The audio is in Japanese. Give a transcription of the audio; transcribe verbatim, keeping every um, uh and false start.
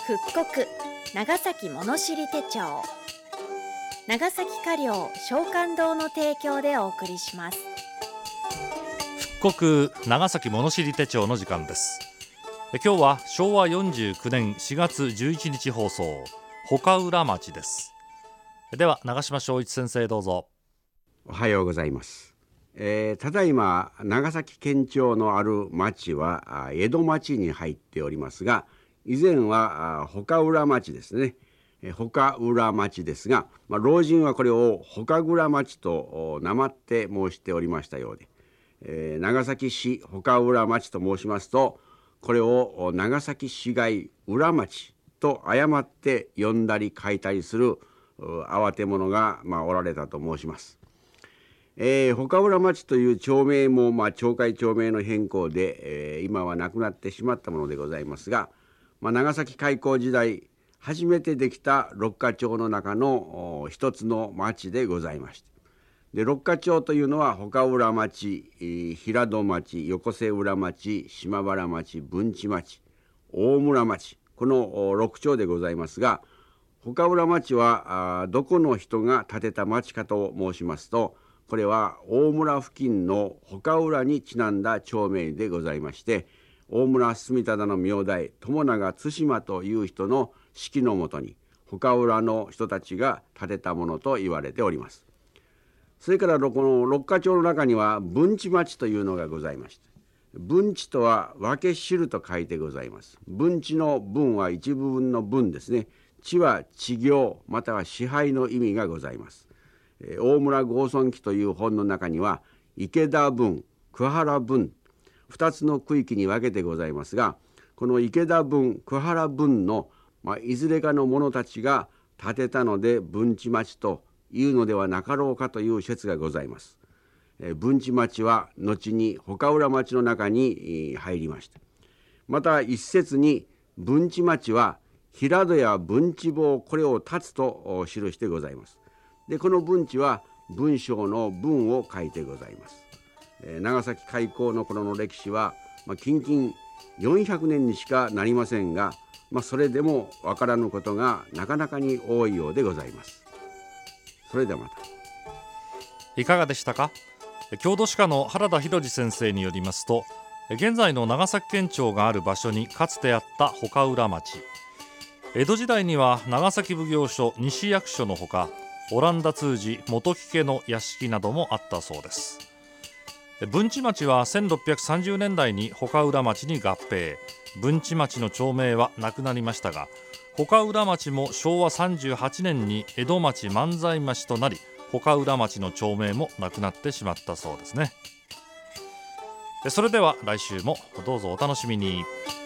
復刻長崎物知り手帳、長崎華領商館堂の提供でお送りします。 復刻長崎物知り手帳の時間です。今日はしょうわよんじゅうきゅうねんしがつじゅういちにち放送、穂浦町です。では長島昭一先生、どうぞ。 おはようございます。えー、ただいま長崎県庁のある町は江戸町に入っておりますが、以前は穂浦町ですね。穂浦町ですが、まあ、老人はこれを穂倉町となまって申しておりましたようで、えー、長崎市穂浦町と申しますと、これを長崎市街浦町と誤って呼んだり書いたりする慌て者が、まあ、おられたと申します。えー、穂浦町という町名も、まあ、町会町名の変更で、えー、今はなくなってしまったものでございますが、まあ、長崎開港時代初めてできた六ヶ町の中の一つの町でございまして、で六ヶ町というのは穂浦町、平戸町、横瀬浦町、島原町、文智町、大村町、この六町でございますが、穂浦町はどこの人が建てた町かと申しますと、これは大村付近の穂浦にちなんだ町名でございまして、大村住忠の名代友永対馬という人の指揮のもとに穂浦の人たちが建てたものと言われております。それからこの六ヶ町の中には文智町というのがございまして、文智とは分け知ると書いてございます。文智の文は一部分の文ですね。智は知行または支配の意味がございます。大村郷村記という本の中には池田分、桑原分、ふたつの区域に分けてございますが、この池田分、桑原分の、まあ、いずれかの者たちが建てたので文智町というのではなかろうかという説がございます。え文智町は後に穂浦町の中に入りました。また一説に文智町は平戸や文智坊、これを立つと記してございます。でこの文智は文章の文を書いてございます。えー、長崎開港の頃の歴史は、まあ、近々よんひゃくねんにしかなりませんが、まあ、それでもわからぬことがなかなかに多いようでございます。それではまた。 いかがでしたか。郷土史家の原田博先生によりますと、現在の長崎県庁がある場所にかつてあった穂浦町、江戸時代には長崎奉行所西役所のほか、オランダ通詞元木家の屋敷などもあったそうです。文智町はせんろっぴゃくさんじゅうねんだいに穂浦町に合併、文智町の町名はなくなりましたが、穂浦町もしょうわさんじゅうはちねんに江戸町万歳町となり、穂浦町の町名もなくなってしまったそうですね。それでは来週もどうぞお楽しみに。